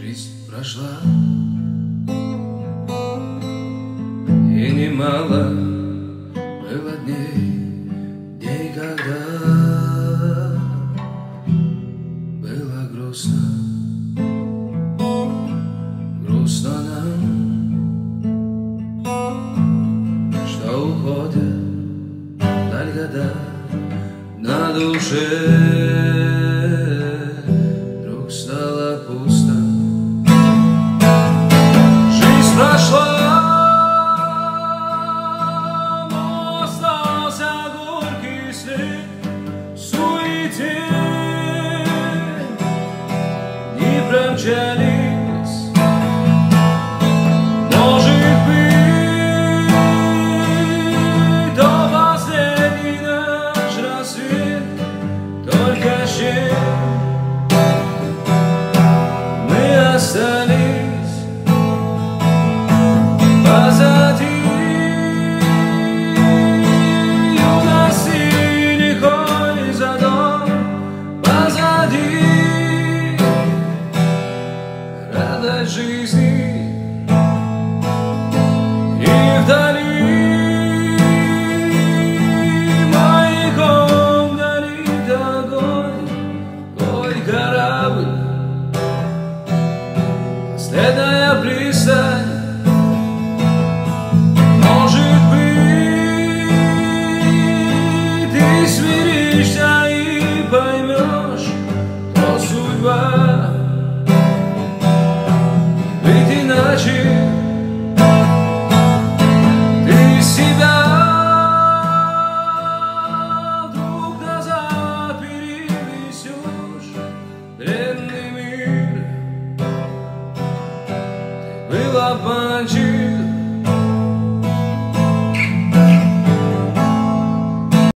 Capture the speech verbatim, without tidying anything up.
Жизнь прошла, и немало было дней, дней, когда было грустно, грустно нам, что уходят вдаль года, на душе вдруг стало пусто. Жизнь прошла, но остался горький след в суете. Не промчались, может быть, до последний наш рассвет, только щит мы остались позади. Юности лихой задор позади, радость жизни и вдали маяком горит огонь, твой корабль, последняя пристань. Может быть, ты смиришься и поймешь, что судьба быть иначе. Ты себя вдруг назад перенесешь, древний мир. Ты был обманчив.